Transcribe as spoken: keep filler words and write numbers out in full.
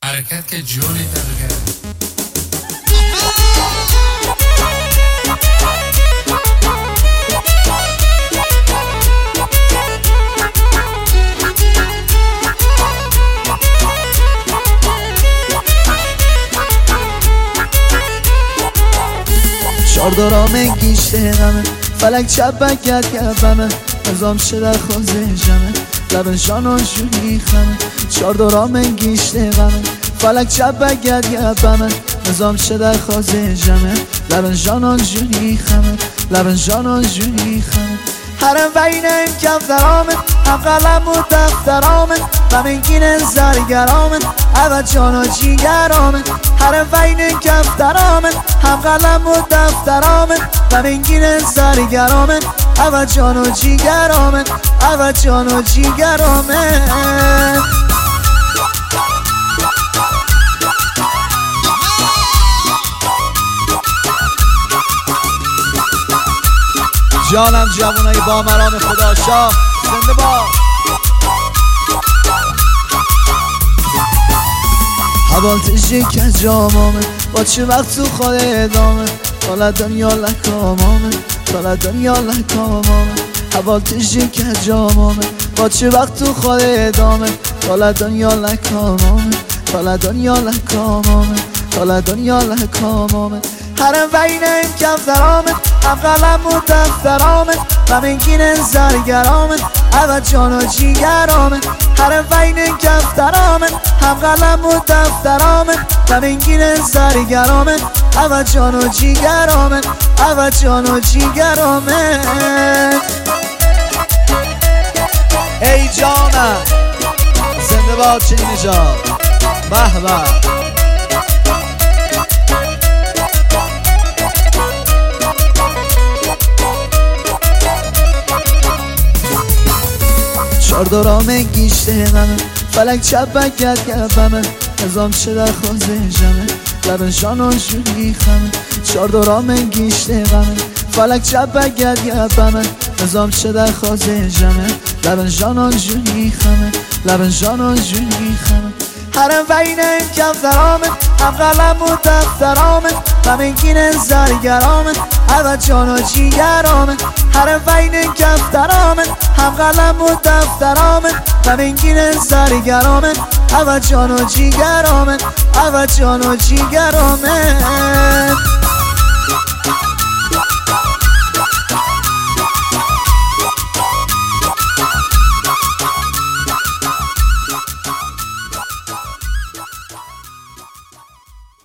حرکت که جونی داره. چاردارامه گیشته غمه فلک چپک گرد گردمه نظام شه در خوزه جمه لبن جانا جونی خمه چاردارامه گیشته غمه فلک چپک گرد گردمه نظام شه در خوزه جمه لبن جانا جونی خمه لبن جانا جونی خمه هرم وینه کف درامه هم قلم و دفترامه و منگین زرگرامه عوض جانا جیگرامه هرم وینه کف درامه هم قلم و دفترامه و منگین زرگرامه عوض جانا جیگرامه عوض جانا جیگرامه جانم جوانای با مرام خدا شاه زنده با حوالتشی که جامامه با چه وقت تو خود ادامه طالع دنیا لکامامه طالع دنیا لکامامه حوالتشی که جامامه با چه وقت تو خود ادامه طالع دنیا لکامامه طالع دنیا لکامامه طالع دنیا لکامامه هرم وینه کف درامه هم قلم و دفترامه و منگین زرگرامه عوض جانا جیگرامه هرم وینه کف درامه هم قلم و دفترامه و منگین زرگرامه عوض جانا جیگرامه عوض جانا جیگرامه ای جانم زنده باد چنین نژاد به به چاردارامه گیشته غمه فلک چپک گرد گردمه نظام شه در خوزه جمه لبن جانا جونی خمه چاردارامه گیشته غمه فلک چپک گرد گردمه نظام شه در خوزه جمه لبن جانا جونی خمه لبن جانا جونی خمه هرم وینه کف درامه هم قلم و دفترامه و منگین زرگرامه عوض جانا جیگرامه هرم وینه کف درامه هم قلم و دفترامه و منگین زرگرامه عوض جانا جیگرامه عوض جانا جیگرامه